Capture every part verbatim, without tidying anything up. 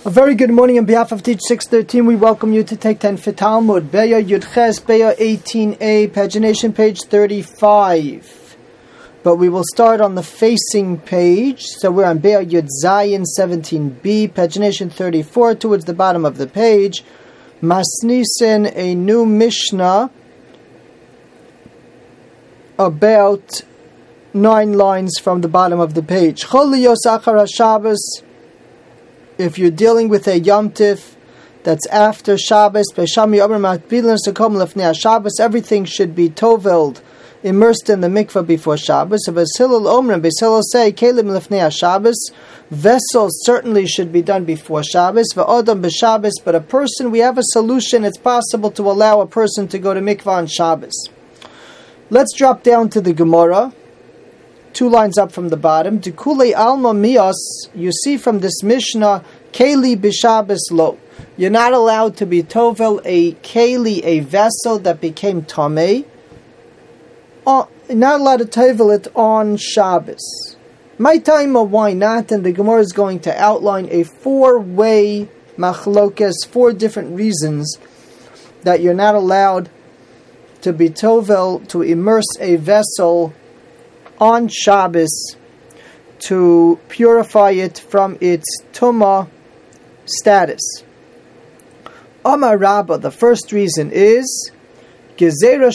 A very good morning on behalf of Teach six thirteen. We welcome you to take ten for Talmud. Be'er Yudches, Be'er eighteen a, pagination page thirty-five. But we will start on the facing page. So we're on Be'er Yud Zayin seventeen b, pagination thirty-four, towards the bottom of the page. Masnisen, a new Mishnah about nine lines from the bottom of the page. Chol liyos achar haShabbos. If you're dealing with a Yom Tif that's after Shabbos, everything should be tovelled, immersed in the mikveh before Shabbos. If a Hillel Omrim, Hillel say, Kelim lefnei Shabbos, vessels certainly should be done before Shabbos. V'odam b'Shabbos, but a person, we have a solution. It's possible to allow a person to go to mikveh on Shabbos. Let's drop down to the Gemara. Two lines up from the bottom. Dikule alma mios. You see from this Mishnah, keli b'Shabbos lo. You're not allowed to be tovel a keli, a vessel that became tamei. Uh, not allowed to tovel it on Shabbos. My time, why not? And the Gemara is going to outline a four-way machlokes, four different reasons that you're not allowed to be tovel, to immerse a vessel on Shabbos to purify it from its tumah status. Amar Rabba, the first reason is we're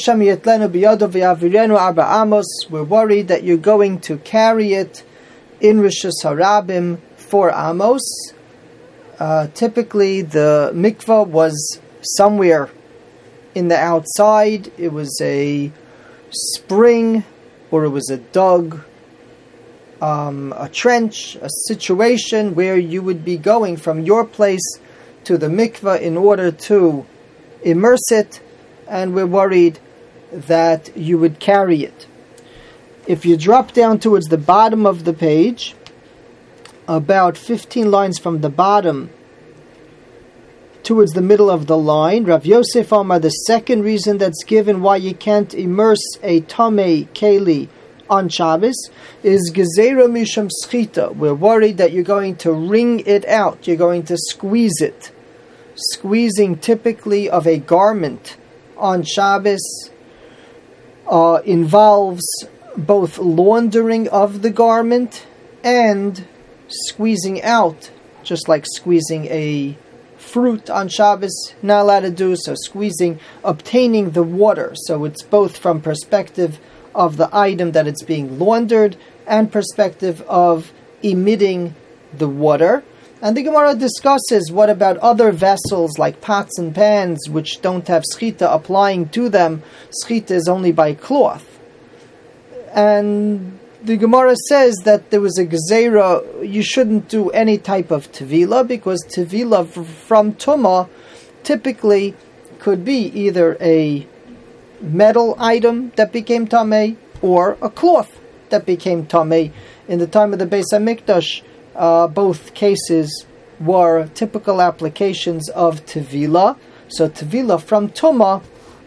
worried that you're going to carry it in Rishus Harabim for Amos. Uh, typically the mikvah was somewhere in the outside. It was a spring, or it was a dug, um, a trench, a situation where you would be going from your place to the mikveh in order to immerse it, and we're worried that you would carry it. If you drop down towards the bottom of the page, about fifteen lines from the bottom, towards the middle of the line, Rav Yosef Amar, the second reason that's given why you can't immerse a tamei keli on Shabbos is Gezerah Misham Schita. We're worried that you're going to wring it out, you're going to squeeze it. Squeezing typically of a garment on Shabbos uh, involves both laundering of the garment and squeezing out, just like squeezing a fruit on Shabbos, not allowed to do so. Squeezing, obtaining the water. So it's both from perspective of the item that it's being laundered and perspective of emitting the water. And the Gemara discusses what about other vessels like pots and pans which don't have schita applying to them. Schita is only by cloth. And the Gemara says that there was a gezerah, you shouldn't do any type of tevilah, because tevilah from tumah typically could be either a metal item that became tamei or a cloth that became tamei. In the time of the Beis HaMikdash, uh, both cases were typical applications of tevilah. So tevilah from tumah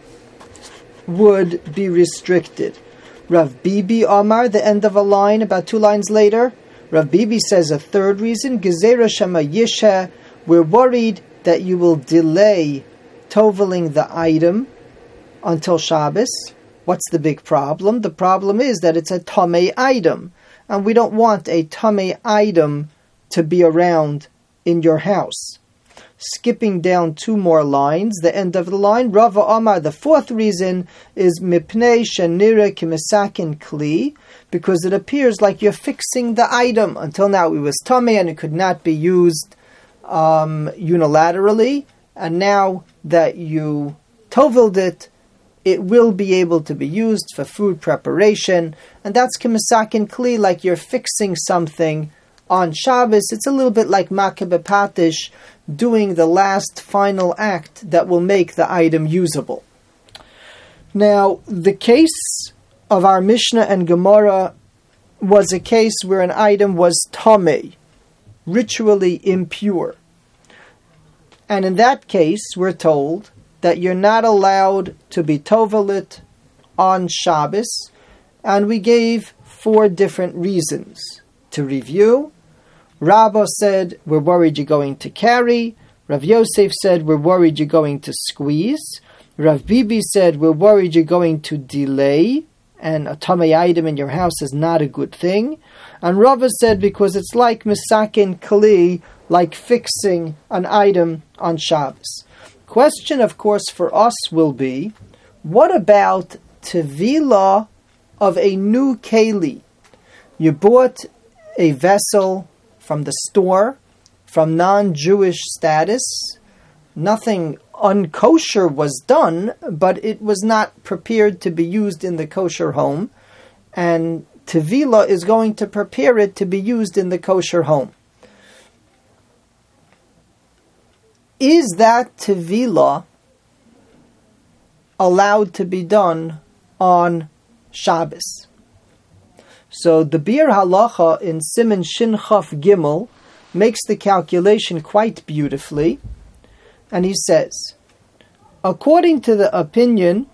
would be restricted. Rav Bibi Amar, the end of a line, about two lines later, Rav Bibi says a third reason, Gezerah Shema Yisha, we're worried that you will delay toveling the item until Shabbos. What's the big problem? The problem is that it's a tamei item, and we don't want a tamei item to be around in your house. Skipping down two more lines, the end of the line, Rava Amar, the fourth reason is Mipnei Shenira Kimisakin Kli, because it appears like you're fixing the item. Until now it was tamei and it could not be used um, unilaterally, and now that you toveled it, it will be able to be used for food preparation, and that's Kimisakin Kli, like you're fixing something on Shabbos. It's a little bit like Makeh Patish, doing the last final act that will make the item usable. Now, the case of our Mishnah and Gemara was a case where an item was tamei, ritually impure. And in that case, we're told that you're not allowed to be tovel it on Shabbos, and we gave four different reasons. To review, Rabba said, we're worried you're going to carry. Rav Yosef said, we're worried you're going to squeeze. Rav Bibi said, we're worried you're going to delay, and a tamei item in your house is not a good thing. And Rava said, because it's like misakin kli, like fixing an item on Shabbos. Question, of course, for us will be, what about tevilah of a new keli? You bought a vessel from the store, from non-Jewish status. Nothing unkosher was done, but it was not prepared to be used in the kosher home. And tevilah is going to prepare it to be used in the kosher home. Is that tevilah allowed to be done on Shabbos? So the Bir Halacha in Siman Shin Chaf Gimel makes the calculation quite beautifully, and he says, according to the opinion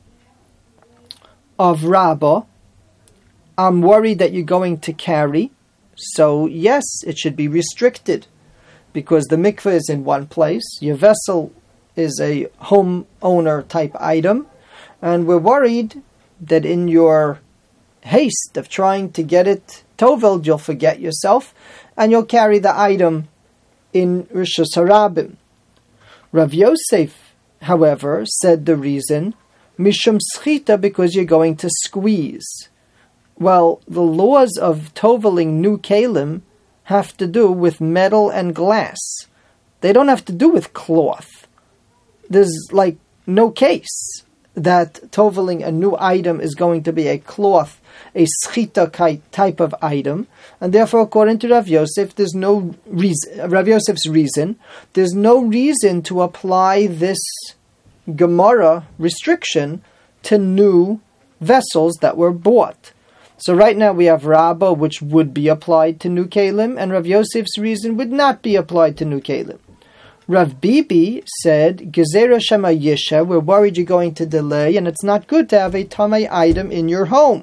of Rabbah, I'm worried that you're going to carry, so yes, it should be restricted, because the mikveh is in one place, your vessel is a homeowner type item, and we're worried that in your haste of trying to get it toveld, you'll forget yourself, and you'll carry the item in Rosh Hashanah. Rav Yosef, however, said the reason, Mishum Schita, because you're going to squeeze. Well, the laws of toveling new kalim have to do with metal and glass. They don't have to do with cloth. There's like no case that toveling a new item is going to be a cloth, a schita type of item, and therefore, according to Rav Yosef, there's no reason. Rav Yosef's reason, there's no reason to apply this Gemara restriction to new vessels that were bought. So right now we have Rabbah, which would be applied to new kalim, and Rav Yosef's reason would not be applied to new kalim. Rav Bibi said, Gezerah Shema Yisha, we're worried you're going to delay, and it's not good to have a tamei item in your home.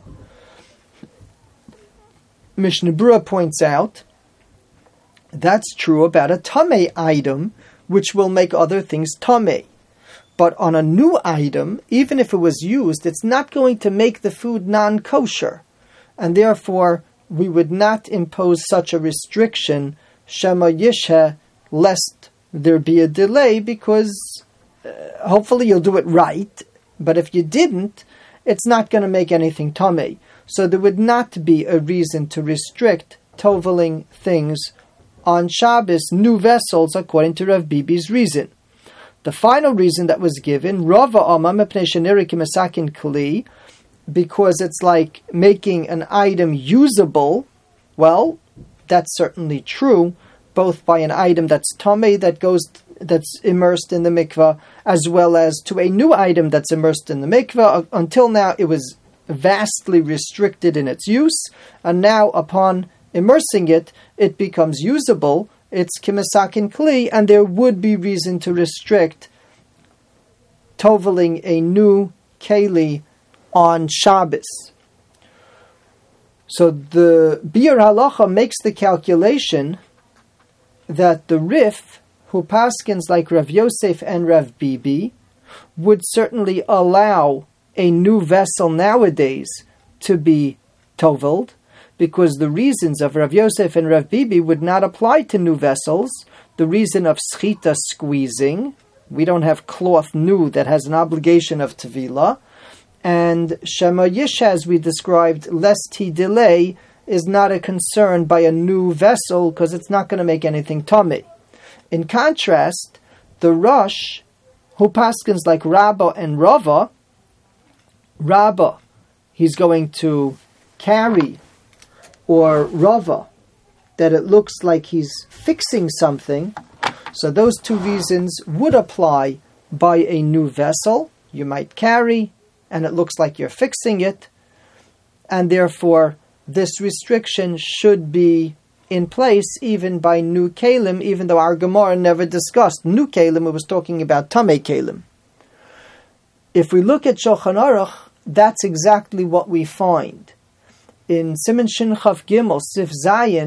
Mishnah Berurah points out, that's true about a tamei item, which will make other things tamei. But on a new item, even if it was used, it's not going to make the food non-kosher. And therefore, we would not impose such a restriction, Shema Yisha, lest there be a delay, because uh, hopefully you'll do it right, but if you didn't, it's not going to make anything tamei. So there would not be a reason to restrict toveling things on Shabbos, new vessels, according to Rav Bibi's reason. The final reason that was given, Rava Amar mepnei shenirei k'mesakin kli, because it's like making an item usable. Well, that's certainly true, both by an item that's tamei, that goes, that's immersed in the mikveh, as well as to a new item that's immersed in the mikveh. Until now, it was vastly restricted in its use, and now upon immersing it, it becomes usable. It's kimesakin kli, and there would be reason to restrict toveling a new keli on Shabbos. So the Bir Halacha makes the calculation that the Rif, who paskins like Rav Yosef and Rav Bibi, would certainly allow a new vessel nowadays to be toveled, because the reasons of Rav Yosef and Rav Bibi would not apply to new vessels. The reason of schita, squeezing, we don't have cloth new that has an obligation of tevilah, and Shema Yisha, as we described, lest he delay, is not a concern by a new vessel, because it's not going to make anything tamei. In contrast, the Rosh, who paskins like Rabbah and Rava, Rabbah, he's going to carry, or Rava, that it looks like he's fixing something. So those two reasons would apply by a new vessel. You might carry, and it looks like you're fixing it, and therefore this restriction should be in place even by new kalim, even though our Gemara never discussed new kalim, it was talking about tamei kalim. If we look at Shulchan Aruch, that's exactly what we find. In Siman Shin Chaf Gimel, Sif Zayin,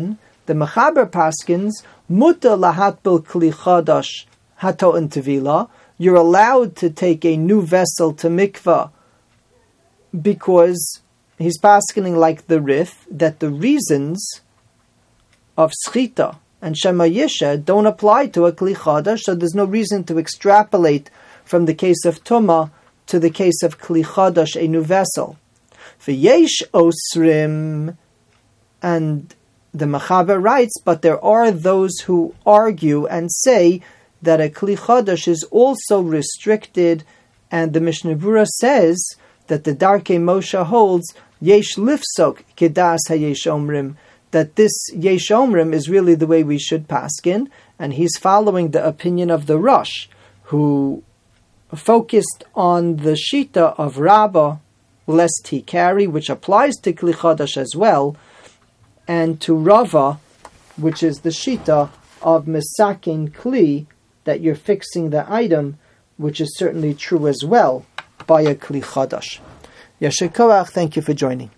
The Mechaber paskins, muta lahatbil kli chadash hato tevila. You're allowed to take a new vessel to mikvah because he's paskening like the Rif, that the reasons of Schita and Shema Yisha don't apply to a Kli Chadash, so there's no reason to extrapolate from the case of Tumah to the case of Kli Chadash, a new vessel. V'yesh Osrim, and the Mechaber writes, but there are those who argue and say that a Kli Chadash is also restricted, and the Mishnah Berurah says that the Darkei Moshe holds Yesh Lifsok Kedas HaYesh Omrim, that this Yesh Omrim is really the way we should paskin, and he's following the opinion of the Rosh, who focused on the Shita of Rabbah, lest he carry, which applies to Kli Chadash as well, and to Rava, which is the Shita of Mesakin Kli, that you're fixing the item, which is certainly true as well by a Kli Chadash. Yasher Koach, thank you for joining.